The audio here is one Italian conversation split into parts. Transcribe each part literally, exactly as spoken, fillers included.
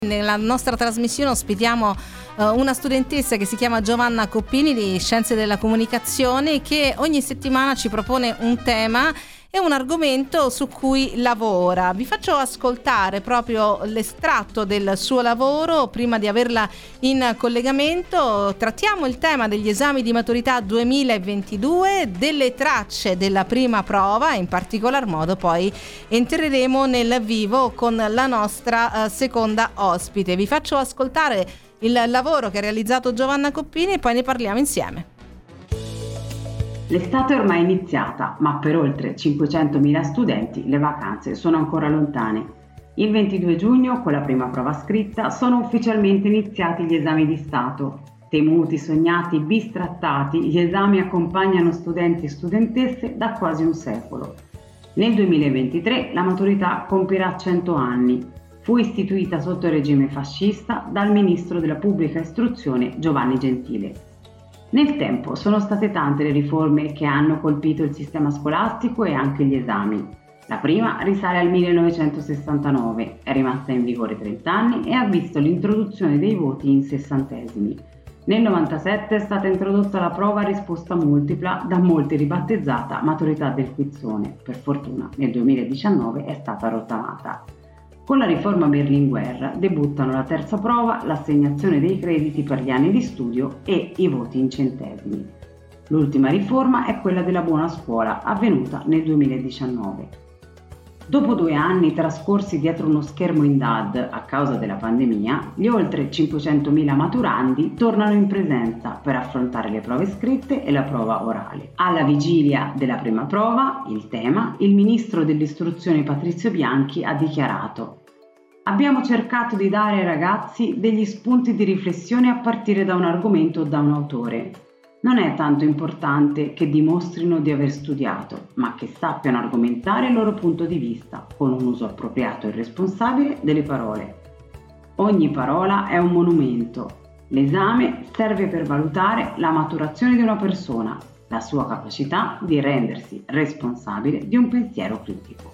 Nella nostra trasmissione ospitiamo uh, una studentessa che si chiama Giovanna Coppini di Scienze della Comunicazione, che ogni settimana ci propone un tema e un argomento su cui lavora. Vi faccio ascoltare proprio l'estratto del suo lavoro prima di averla in collegamento. Trattiamo il tema degli esami di maturità duemilaventidue, delle tracce della prima prova, in particolar modo poi entreremo nel vivo con la nostra uh, seconda ospite. Vi faccio ascoltare il lavoro che ha realizzato Giovanna Coppini e poi ne parliamo insieme. L'estate è ormai iniziata, ma per oltre cinquecentomila studenti le vacanze sono ancora lontane. Il ventidue giugno, con la prima prova scritta, sono ufficialmente iniziati gli esami di Stato. Temuti, sognati, bistrattati, gli esami accompagnano studenti e studentesse da quasi un secolo. Nel duemilaventitré la maturità compirà cento anni. Fu istituita sotto il regime fascista dal ministro della Pubblica Istruzione Giovanni Gentile. Nel tempo sono state tante le riforme che hanno colpito il sistema scolastico e anche gli esami. La prima risale al millenovecentosessantanove, è rimasta in vigore trenta anni e ha visto l'introduzione dei voti in sessantesimi. Nel novantasette è stata introdotta la prova a risposta multipla, da molti ribattezzata maturità del quizzone. Per fortuna nel duemiladiciannove è stata rottamata. Con la riforma Berlinguer debuttano la terza prova, l'assegnazione dei crediti per gli anni di studio e i voti in centesimi. L'ultima riforma è quella della buona scuola, avvenuta nel duemiladiciannove. Dopo due anni trascorsi dietro uno schermo in D A D a causa della pandemia, gli oltre cinquecentomila maturandi tornano in presenza per affrontare le prove scritte e la prova orale. Alla vigilia della prima prova, il tema, il ministro dell'istruzione Patrizio Bianchi ha dichiarato: abbiamo cercato di dare ai ragazzi degli spunti di riflessione a partire da un argomento o da un autore. Non è tanto importante che dimostrino di aver studiato, ma che sappiano argomentare il loro punto di vista con un uso appropriato e responsabile delle parole. Ogni parola è un monumento. L'esame serve per valutare la maturazione di una persona, la sua capacità di rendersi responsabile di un pensiero critico.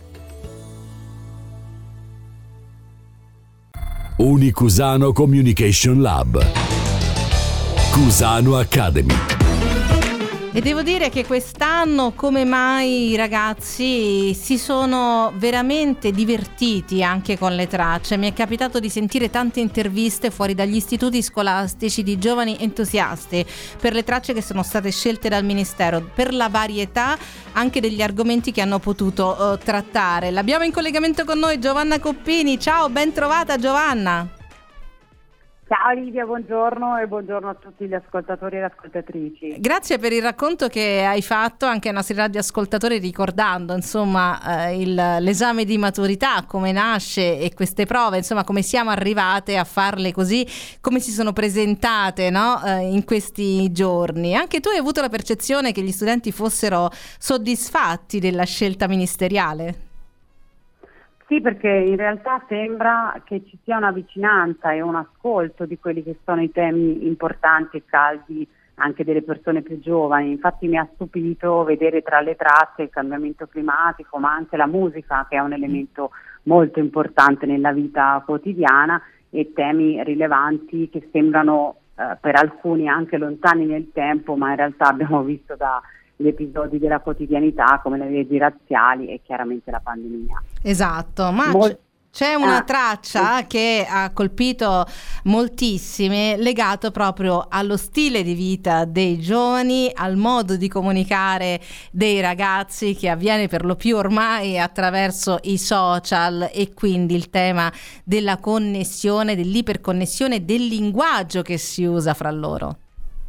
Unicusano Communication Lab, Cusano Academy. E devo dire che quest'anno, come mai, i ragazzi si sono veramente divertiti anche con le tracce. Mi è capitato di sentire tante interviste fuori dagli istituti scolastici di giovani entusiasti per le tracce che sono state scelte dal Ministero, per la varietà anche degli argomenti che hanno potuto uh, trattare. L'abbiamo in collegamento con noi Giovanna Coppini. Ciao, ben trovata Giovanna. Ciao Livia, buongiorno e buongiorno a tutti gli ascoltatori e le ascoltatrici. Grazie per il racconto che hai fatto anche ai nostri radioascoltatori, ricordando insomma eh, il, l'esame di maturità, come nasce e queste prove, insomma come siamo arrivate a farle così, come si sono presentate, no? eh, in questi giorni. Anche tu hai avuto la percezione che gli studenti fossero soddisfatti della scelta ministeriale? Sì, perché in realtà sembra che ci sia una vicinanza e un ascolto di quelli che sono i temi importanti e caldi anche delle persone più giovani. Infatti mi ha stupito vedere tra le tracce il cambiamento climatico, ma anche la musica, che è un elemento molto importante nella vita quotidiana, e temi rilevanti che sembrano eh, per alcuni anche lontani nel tempo, ma in realtà abbiamo visto da gli episodi della quotidianità come le leggi razziali e chiaramente la pandemia. Esatto, ma Mol- c'è una ah, traccia eh. che ha colpito moltissimi, legato proprio allo stile di vita dei giovani, al modo di comunicare dei ragazzi, che avviene per lo più ormai attraverso i social, e quindi il tema della connessione, dell'iperconnessione, del linguaggio che si usa fra loro.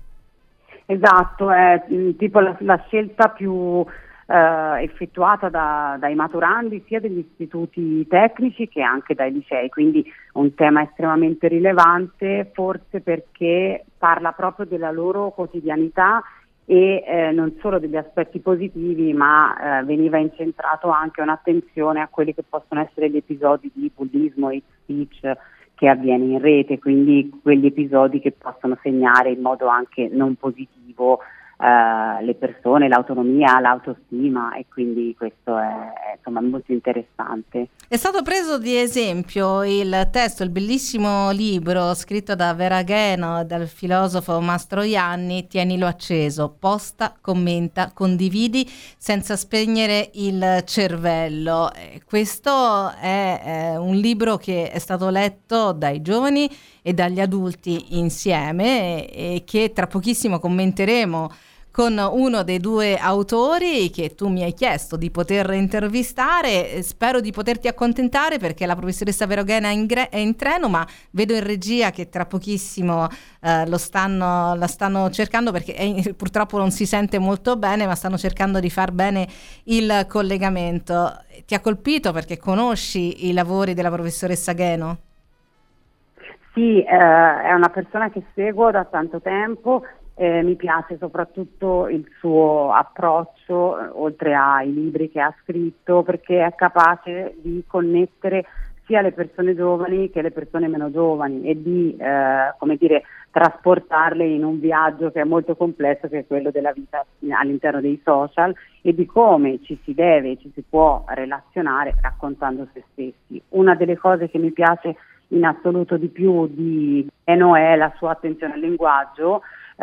Esatto, è mh, tipo la, la scelta più eh, effettuata da, dai maturandi sia degli istituti tecnici che anche dai licei, quindi un tema estremamente rilevante, forse perché parla proprio della loro quotidianità e eh, non solo degli aspetti positivi, ma eh, veniva incentrato anche un'attenzione a quelli che possono essere gli episodi di bullismo, hate speech, che avviene in rete, quindi quegli episodi che possono segnare in modo anche non positivo Uh, le persone, l'autonomia, l'autostima, e quindi questo è, è insomma molto interessante. È stato preso di esempio il testo, il bellissimo libro scritto da Vera Gheno e dal filosofo Mastroianni, Tienilo acceso, posta, commenta, condividi senza spegnere il cervello. Eh, questo è eh, un libro che è stato letto dai giovani e dagli adulti insieme e, e che tra pochissimo commenteremo con uno dei due autori che tu mi hai chiesto di poter intervistare. Spero di poterti accontentare perché la professoressa Vera Gheno è in, gre- è in treno, ma vedo in regia che tra pochissimo eh, lo stanno, la stanno cercando perché è, purtroppo non si sente molto bene, ma stanno cercando di far bene il collegamento. Ti ha colpito perché conosci i lavori della professoressa Gheno? Sì, eh, è una persona che seguo da tanto tempo. Eh, mi piace soprattutto il suo approccio, eh, oltre ai libri che ha scritto, perché è capace di connettere sia le persone giovani che le persone meno giovani e di, eh, come dire, trasportarle in un viaggio che è molto complesso, che è quello della vita all'interno dei social, e di come ci si deve, ci si può relazionare raccontando se stessi. Una delle cose che mi piace in assoluto di più di Gheno è la sua attenzione al linguaggio. Eh,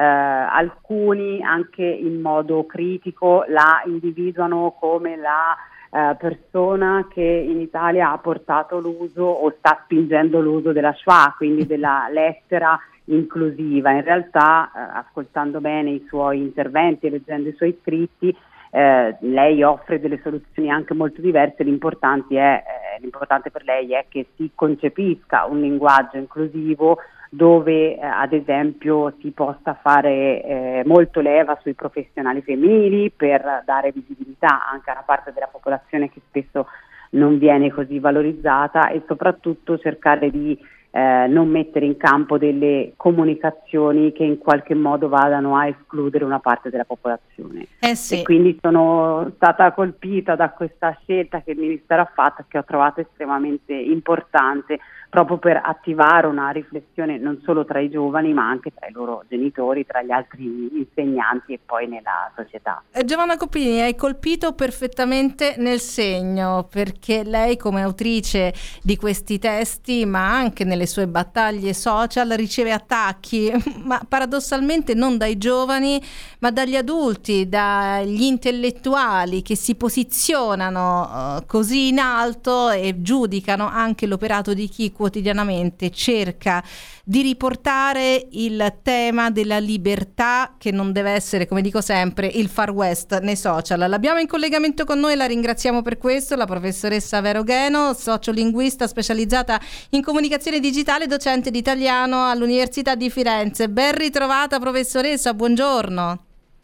alcuni anche in modo critico la individuano come la eh, persona che in Italia ha portato l'uso o sta spingendo l'uso della schwa, quindi della lettera inclusiva. In realtà, eh, ascoltando bene i suoi interventi e leggendo i suoi scritti, eh, lei offre delle soluzioni anche molto diverse. L'importante è, eh, l'importante per lei è che si concepisca un linguaggio inclusivo dove eh, ad esempio si possa fare eh, molto leva sui professionali femminili per dare visibilità anche a una parte della popolazione che spesso non viene così valorizzata, e soprattutto cercare di eh, non mettere in campo delle comunicazioni che in qualche modo vadano a escludere una parte della popolazione. Eh sì. E quindi sono stata colpita da questa scelta che il Ministero ha fatto, che ho trovato estremamente importante, proprio per attivare una riflessione non solo tra i giovani ma anche tra i loro genitori, tra gli altri insegnanti e poi nella società. Eh, Giovanna Coppini, hai colpito perfettamente nel segno, perché lei come autrice di questi testi ma anche nelle sue battaglie social riceve attacchi, ma paradossalmente non dai giovani ma dagli adulti, dagli intellettuali che si posizionano uh, così in alto e giudicano anche l'operato di chi quotidianamente cerca di riportare il tema della libertà, che non deve essere, come dico sempre, il Far West nei social. L'abbiamo in collegamento con noi, la ringraziamo per questo, la professoressa Vera Gheno, sociolinguista specializzata in comunicazione digitale, docente di italiano all'Università di Firenze. Ben ritrovata professoressa, buongiorno.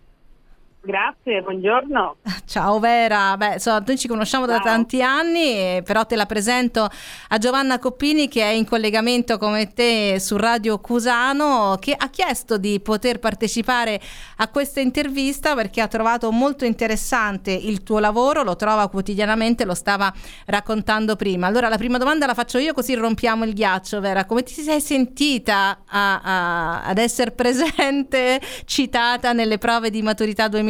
Grazie, buongiorno. Ciao Vera, beh, so, noi ci conosciamo da Ciao. tanti anni, però te la presento a Giovanna Coppini, che è in collegamento come te su Radio Cusano, che ha chiesto di poter partecipare a questa intervista perché ha trovato molto interessante il tuo lavoro, lo trova quotidianamente, lo stava raccontando prima. Allora la prima domanda la faccio io, così rompiamo il ghiaccio. Vera, come ti sei sentita a, a, ad essere presente, citata nelle prove di maturità duemilaventidue?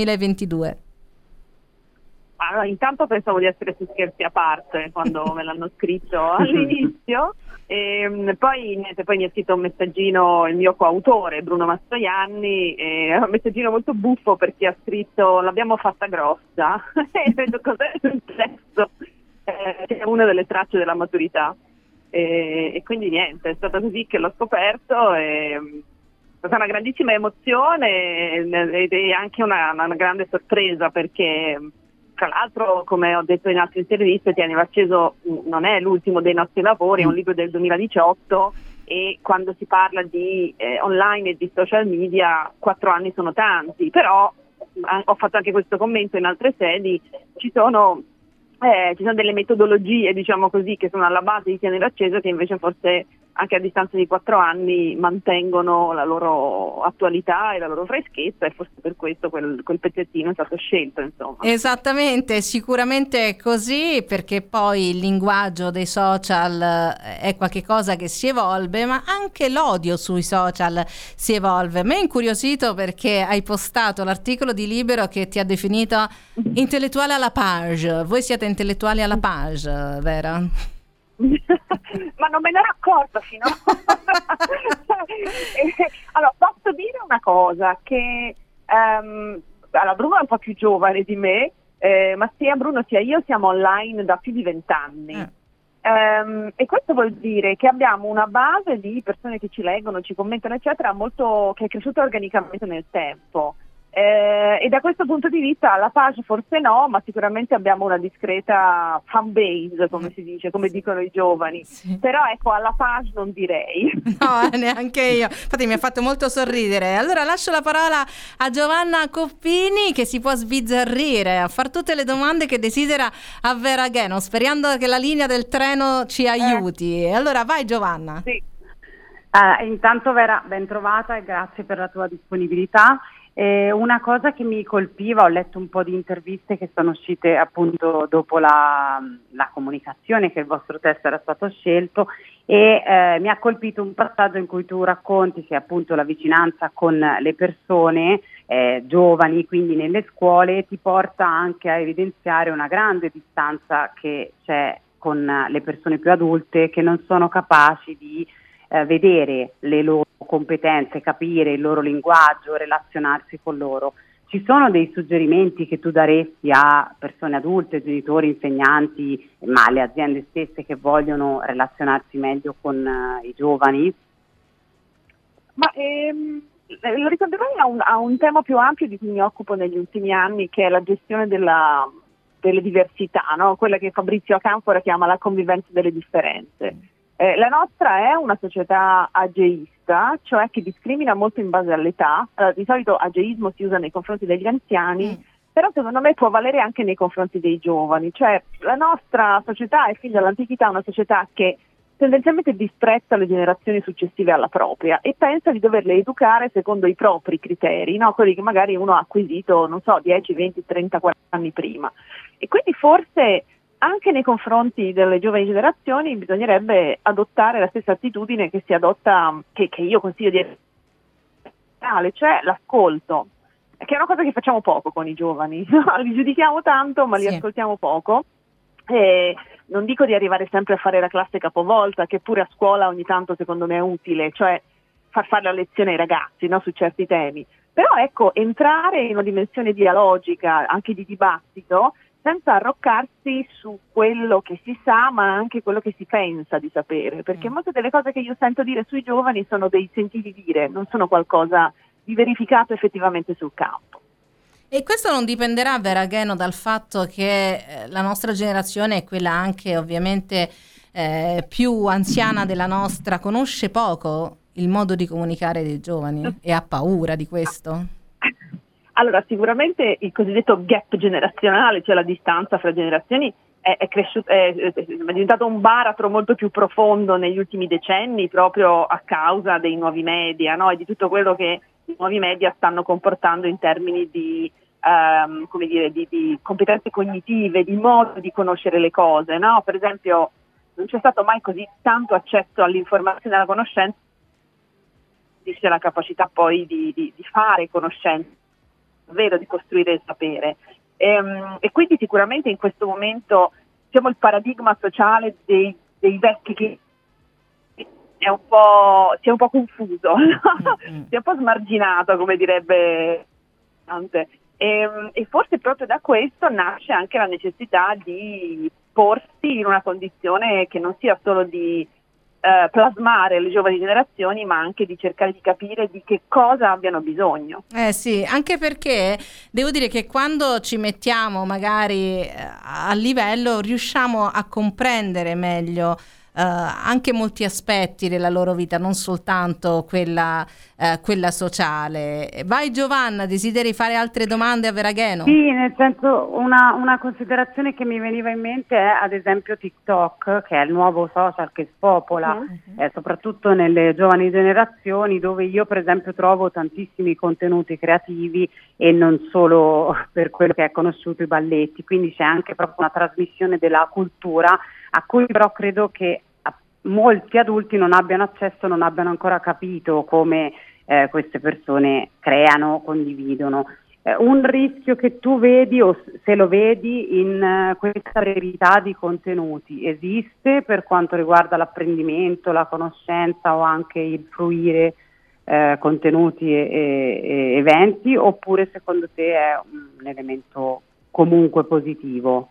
Allora, intanto pensavo di essere su Scherzi a parte quando me l'hanno scritto all'inizio, e poi, niente, poi mi ha scritto un messaggino il mio coautore Bruno Mastroianni, e un messaggino molto buffo perché ha scritto l'abbiamo fatta grossa e ho detto cos'è successo, eh, è una delle tracce della maturità, e, e quindi niente, è stato così che l'ho scoperto e è stata una grandissima emozione ed è anche una, una grande sorpresa, perché tra l'altro, come ho detto in altre interviste, Tienilo acceso non è l'ultimo dei nostri lavori, è un libro del duemiladiciotto, e quando si parla di eh, online e di social media quattro anni sono tanti, però eh, ho fatto anche questo commento in altre sedi, ci sono Eh, ci sono delle metodologie, diciamo così, che sono alla base di Tienilo acceso, che invece forse anche a distanza di quattro anni mantengono la loro attualità e la loro freschezza, e forse per questo quel, quel pezzettino è stato scelto, insomma. Esattamente, sicuramente è così, perché poi il linguaggio dei social è qualcosa che si evolve, ma anche l'odio sui social si evolve. Mi è incuriosito perché hai postato l'articolo di Libero che ti ha definito intellettuale alla page. Voi siete intellettuali alla page, vero? Ma non me ne ero accorta fino allora posso dire una cosa, che um, allora Bruno è un po' più giovane di me, eh, ma sia Bruno sia io siamo online da più di vent'anni, eh. um, e questo vuol dire che abbiamo una base di persone che ci leggono, ci commentano eccetera, molto, che è cresciuta organicamente nel tempo. Eh, e da questo punto di vista alla page forse no, ma sicuramente abbiamo una discreta fan base, come si dice, come dicono i giovani, sì. Però ecco, alla page non direi. No, neanche io, infatti mi ha fatto molto sorridere. Allora lascio la parola a Giovanna Coppini, che si può sbizzarrire a far tutte le domande che desidera a Vera Gheno, sperando che la linea del treno ci aiuti. Eh. Allora vai Giovanna. Sì. Uh, intanto Vera, ben trovata e grazie per la tua disponibilità. Eh, una cosa che mi colpiva, ho letto un po' di interviste che sono uscite appunto dopo la, la comunicazione che il vostro testo era stato scelto, e eh, mi ha colpito un passaggio in cui tu racconti che appunto la vicinanza con le persone eh, giovani, quindi nelle scuole, ti porta anche a evidenziare una grande distanza che c'è con le persone più adulte, che non sono capaci di eh, vedere le loro competenze, capire il loro linguaggio, relazionarsi con loro. Ci sono dei suggerimenti che tu daresti a persone adulte, genitori, insegnanti, ma alle aziende stesse che vogliono relazionarsi meglio con uh, i giovani? Ma ehm, lo ricorderei a un, a un tema più ampio di cui mi occupo negli ultimi anni, che è la gestione della, delle diversità, no? Quella che Fabrizio Acanfora chiama la convivenza delle differenze. Eh, la nostra è una società ageista, cioè che discrimina molto in base all'età. Allora, di solito ageismo si usa nei confronti degli anziani, mm. però secondo me può valere anche nei confronti dei giovani. Cioè la nostra società è figlia dell'antichità, una società che tendenzialmente disprezza le generazioni successive alla propria e pensa di doverle educare secondo i propri criteri, no? Quelli che magari uno ha acquisito, non so, dieci, venti, trenta, quaranta anni prima. E quindi forse anche nei confronti delle giovani generazioni bisognerebbe adottare la stessa attitudine che si adotta, che, che io consiglio di essere, cioè l'ascolto, che è una cosa che facciamo poco con i giovani, no? Li giudichiamo tanto ma li sì. ascoltiamo poco. E non dico di arrivare sempre a fare la classe capovolta, che pure a scuola ogni tanto secondo me è utile, cioè far fare la lezione ai ragazzi, no? Su certi temi, però ecco, entrare in una dimensione dialogica, anche di dibattito, senza arroccarsi su quello che si sa, ma anche quello che si pensa di sapere, perché mm. molte delle cose che io sento dire sui giovani sono dei sentiti dire, non sono qualcosa di verificato effettivamente sul campo. E questo non dipenderà, Vera Gheno, dal fatto che la nostra generazione è quella anche ovviamente eh, più anziana della nostra, conosce poco il modo di comunicare dei giovani e ha paura di questo? Allora, sicuramente il cosiddetto gap generazionale, cioè la distanza fra generazioni, è, è, cresciuto, è, è diventato un baratro molto più profondo negli ultimi decenni, proprio a causa dei nuovi media, no? E di tutto quello che i nuovi media stanno comportando in termini di, um, come dire, di, di competenze cognitive, di modo di conoscere le cose, no? Per esempio, non c'è stato mai così tanto accesso all'informazione e alla conoscenza, dice la capacità poi di, di, di fare conoscenza, davvero di costruire il sapere. E, e quindi sicuramente in questo momento diciamo il paradigma sociale dei, dei vecchi che è un po', si è un po' confuso, no? Mm-hmm. Si è un po' smarginato, come direbbe Dante. E, e forse proprio da questo nasce anche la necessità di porsi in una condizione che non sia solo di Uh, plasmare le giovani generazioni, ma anche di cercare di capire di che cosa abbiano bisogno. Eh sì, anche perché devo dire che quando ci mettiamo magari uh, a livello riusciamo a comprendere meglio anche molti aspetti della loro vita, non soltanto quella, uh, quella sociale. Vai Giovanna, desideri fare altre domande a Veragheno? Sì, nel senso una, una considerazione che mi veniva in mente è ad esempio TikTok, che è il nuovo social che spopola, mm-hmm. eh, soprattutto nelle giovani generazioni, dove io per esempio trovo tantissimi contenuti creativi e non solo per quello che è conosciuto i balletti, quindi c'è anche proprio una trasmissione della cultura a cui però credo che molti adulti non abbiano accesso, non abbiano ancora capito come eh, queste persone creano, condividono. Eh, un rischio che tu vedi, o se lo vedi, in uh, questa brevità di contenuti esiste per quanto riguarda l'apprendimento, la conoscenza o anche il fruire eh, contenuti e, e, e eventi, oppure secondo te è un elemento comunque positivo?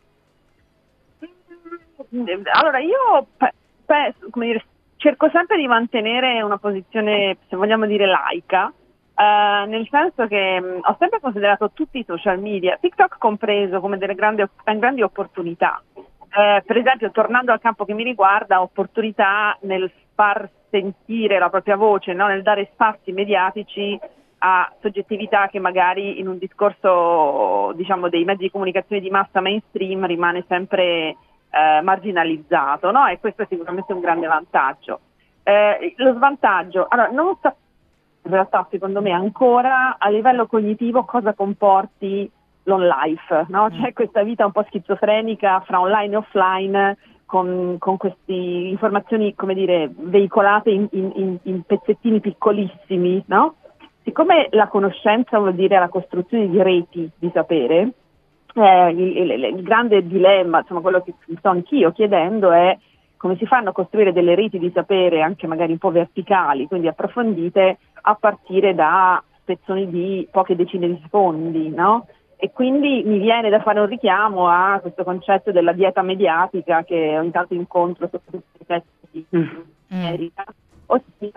Allora io pe- pe- come dire, cerco sempre di mantenere una posizione, se vogliamo dire, laica, eh, nel senso che mh, ho sempre considerato tutti i social media, TikTok compreso, come delle grandi, grandi opportunità. Eh, per esempio, tornando al campo che mi riguarda, opportunità nel far sentire la propria voce, no? Nel dare spazi mediatici a soggettività che magari in un discorso, diciamo, dei mezzi di comunicazione di massa mainstream rimane sempre Eh, marginalizzato, no? E questo è sicuramente un grande vantaggio. Eh, lo svantaggio, allora, non so, in realtà secondo me ancora a livello cognitivo cosa comporti l'on life, no? C'è questa vita un po' schizofrenica fra online e offline, con, con queste informazioni, come dire, veicolate in, in, in pezzettini piccolissimi, no? Siccome la conoscenza vuol dire la costruzione di reti di sapere, Eh, il, il, il grande dilemma, insomma, quello che sto anch'io chiedendo è come si fanno a costruire delle reti di sapere anche magari un po' verticali, quindi approfondite, a partire da spezzoni di poche decine di secondi, no? E quindi mi viene da fare un richiamo a questo concetto della dieta mediatica che ogni tanto incontro sotto questi testi di America. Ossia,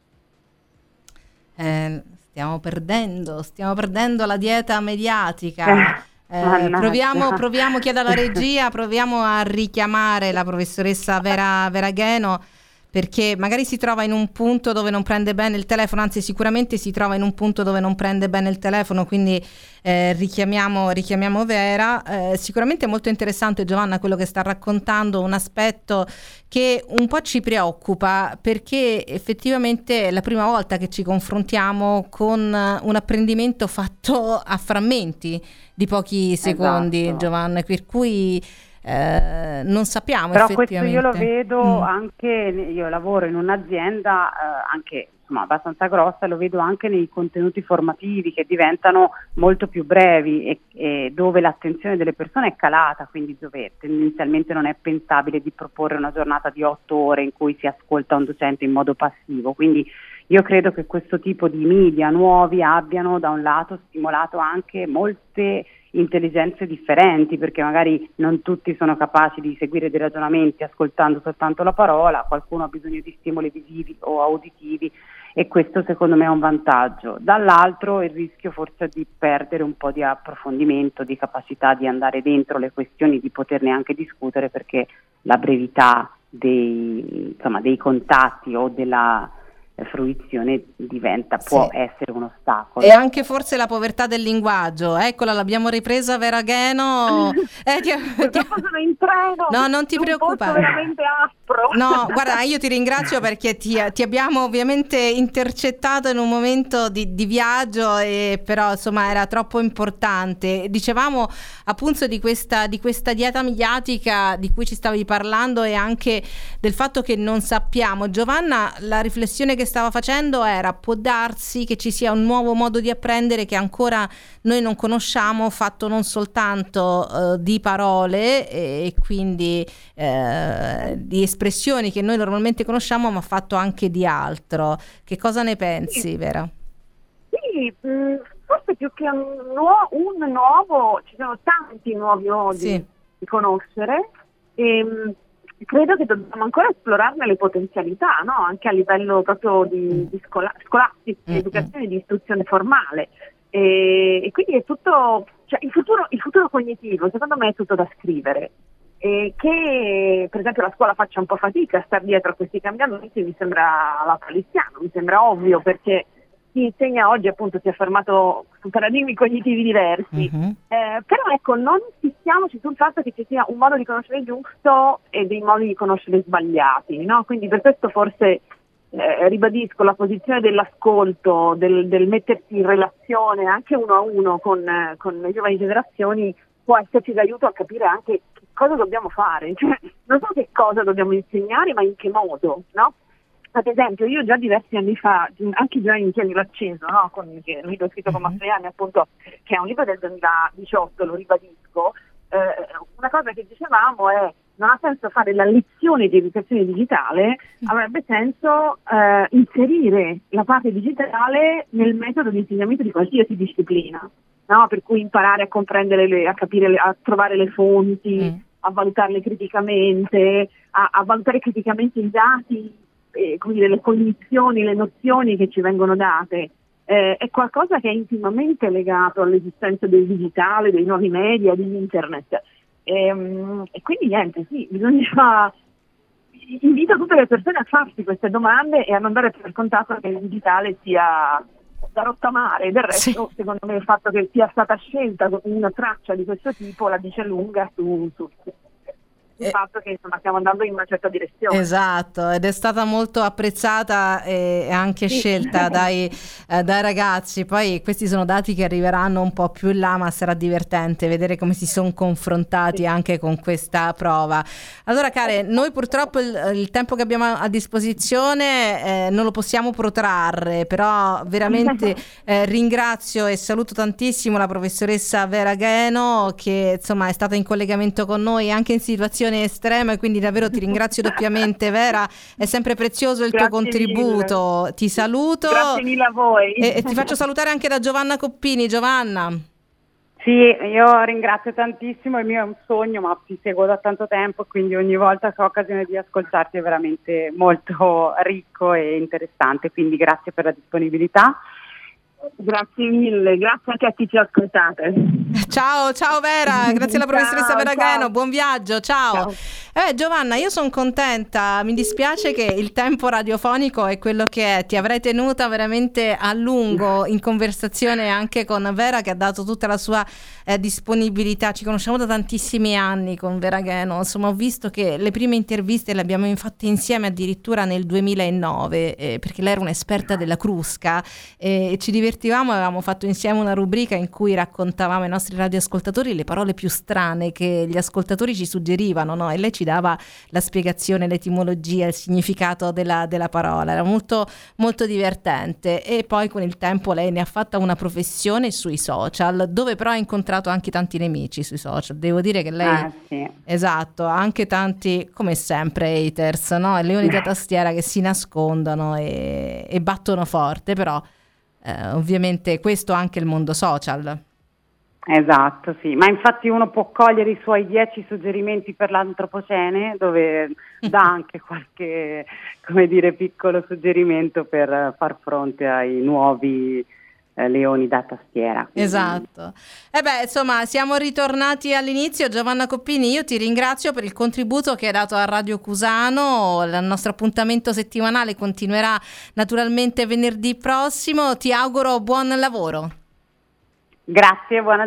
eh, stiamo perdendo, stiamo perdendo la dieta mediatica. Eh, proviamo, proviamo, chiedo alla regia, proviamo a richiamare la professoressa Vera Veragheno, perché magari si trova in un punto dove non prende bene il telefono, anzi sicuramente si trova in un punto dove non prende bene il telefono, quindi eh, richiamiamo, richiamiamo Vera. Eh, sicuramente è molto interessante, Giovanna, quello che sta raccontando, un aspetto che un po' ci preoccupa, perché effettivamente è la prima volta che ci confrontiamo con un apprendimento fatto a frammenti di pochi secondi, esatto. Giovanna, per cui eh, non sappiamo. Però effettivamente. questo io lo vedo mm. anche, io lavoro in un'azienda eh, anche insomma abbastanza grossa, lo vedo anche nei contenuti formativi che diventano molto più brevi e, e dove l'attenzione delle persone è calata, quindi dove tendenzialmente non è pensabile di proporre una giornata di otto ore in cui si ascolta un docente in modo passivo, quindi io credo che questo tipo di media nuovi abbiano da un lato stimolato anche molte intelligenze differenti, perché magari non tutti sono capaci di seguire dei ragionamenti ascoltando soltanto la parola, qualcuno ha bisogno di stimoli visivi o uditivi e questo secondo me è un vantaggio. Dall'altro il rischio forse è di perdere un po' di approfondimento, di capacità di andare dentro le questioni, di poterne anche discutere, perché la brevità dei, insomma, dei contatti o della fruizione diventa, può sì. essere un ostacolo. E anche forse la povertà del linguaggio, eccola, l'abbiamo ripresa Veragheno. Eh, ti, ti... sono in treno. No, non ti preoccupare. Veramente aspro. No, guarda, io ti ringrazio perché ti, ti abbiamo ovviamente intercettato in un momento di, di viaggio, e però insomma era troppo importante. Dicevamo appunto di questa, di questa dieta mediatica di cui ci stavi parlando e anche del fatto che non sappiamo. Giovanna, la riflessione che stava facendo era: può darsi che ci sia un nuovo modo di apprendere che ancora noi non conosciamo, fatto non soltanto uh, di parole e, e quindi uh, di espressioni che noi normalmente conosciamo, ma fatto anche di altro. Che cosa ne pensi, sì. Vera? Sì, mh, forse più che un, nuo- un nuovo, ci sono tanti nuovi modi sì. di conoscere e mh, credo che dobbiamo ancora esplorarne le potenzialità, no? Anche a livello proprio di, di scola- scolastico, di educazione, di istruzione formale. E, e quindi è tutto, cioè il futuro, il futuro cognitivo secondo me è tutto da scrivere. e che per esempio la scuola faccia un po' fatica a star dietro a questi cambiamenti mi sembra lapalissiano, mi sembra ovvio, perché chi insegna oggi appunto si è formato su paradigmi cognitivi diversi, uh-huh. eh, però ecco, non fissiamoci sul fatto che ci sia un modo di conoscere giusto e dei modi di conoscere sbagliati, no? Quindi per questo forse eh, ribadisco la posizione dell'ascolto, del, del mettersi in relazione anche uno a uno con, eh, con le giovani generazioni può esserci d'aiuto a capire anche che cosa dobbiamo fare, cioè non so che cosa dobbiamo insegnare, ma in che modo, no? Ad esempio, io già diversi anni fa, anche già in Tienilo acceso, no? Con il libro scritto con Mastroianni, appunto, che è un libro del duemiladiciotto, lo ribadisco, eh, una cosa che dicevamo è non ha senso fare la lezione di educazione digitale, avrebbe senso eh, inserire la parte digitale nel metodo di insegnamento di qualsiasi disciplina, no? Per cui imparare a comprendere, le, a capire, le, a trovare le fonti, mm. a valutarle criticamente, a, a valutare criticamente i dati, Eh, come dire, le cognizioni, le nozioni che ci vengono date, eh, è qualcosa che è intimamente legato all'esistenza del digitale, dei nuovi media, di internet. E, um, e quindi niente, sì, bisogna, invito tutte le persone a farsi queste domande e a non dare per scontato che il digitale sia da rottamare. Del resto, sì. Secondo me il fatto che sia stata scelta una traccia di questo tipo la dice lunga su, su il fatto che insomma stiamo andando in una certa direzione. Esatto, ed è stata molto apprezzata e anche sì. scelta dai, eh, dai ragazzi. Poi questi sono dati che arriveranno un po' più in là, ma sarà divertente vedere come si sono confrontati sì. anche con questa prova. Allora care, noi purtroppo il, il tempo che abbiamo a disposizione eh, non lo possiamo protrarre, però veramente eh, ringrazio e saluto tantissimo la professoressa Vera Gheno, che insomma è stata in collegamento con noi anche in situazioni estrema, e quindi davvero ti ringrazio doppiamente Vera, è sempre prezioso il Grazie tuo contributo mille. Ti saluto. Grazie mille a voi e, e ti faccio salutare anche da Giovanna Coppini. Giovanna. Sì, io ringrazio tantissimo, il mio è un sogno, ma ti seguo da tanto tempo, quindi ogni volta che ho occasione di ascoltarti è veramente molto ricco e interessante, quindi grazie per la disponibilità. Grazie mille, grazie anche a chi ci ascoltate. Ciao, ciao Vera, grazie alla professoressa Ciao, Vera ciao. Gheno, buon viaggio, ciao. ciao. Eh, Giovanna, io sono contenta, mi dispiace che il tempo radiofonico è quello che è, ti avrei tenuta veramente a lungo in conversazione anche con Vera, che ha dato tutta la sua eh, disponibilità. Ci conosciamo da tantissimi anni con Vera Gheno, insomma ho visto che le prime interviste le abbiamo fatte insieme addirittura nel duemilanove, eh, perché lei era un'esperta della Crusca eh, e ci divertivamo, avevamo fatto insieme una rubrica in cui raccontavamo ai nostri radioascoltatori le parole più strane che gli ascoltatori ci suggerivano, no? E lei ci dava la spiegazione, l'etimologia, il significato della, della parola, era molto, molto divertente. E poi con il tempo lei ne ha fatta una professione sui social, dove però ha incontrato anche tanti nemici sui social, devo dire che lei ah, sì. esatto, anche tanti come sempre haters, no? Leoni da tastiera che si nascondono e, e battono forte, però eh, ovviamente questo anche il mondo social. Esatto, sì, ma infatti uno può cogliere i suoi dieci suggerimenti per l'antropocene, dove dà anche qualche, come dire, piccolo suggerimento per far fronte ai nuovi eh, leoni da tastiera. Quindi. Esatto. E eh beh, insomma, siamo ritornati all'inizio. Giovanna Coppini, io ti ringrazio per il contributo che hai dato a Radio Cusano. Il nostro appuntamento settimanale continuerà naturalmente venerdì prossimo. Ti auguro buon lavoro. Grazie, buona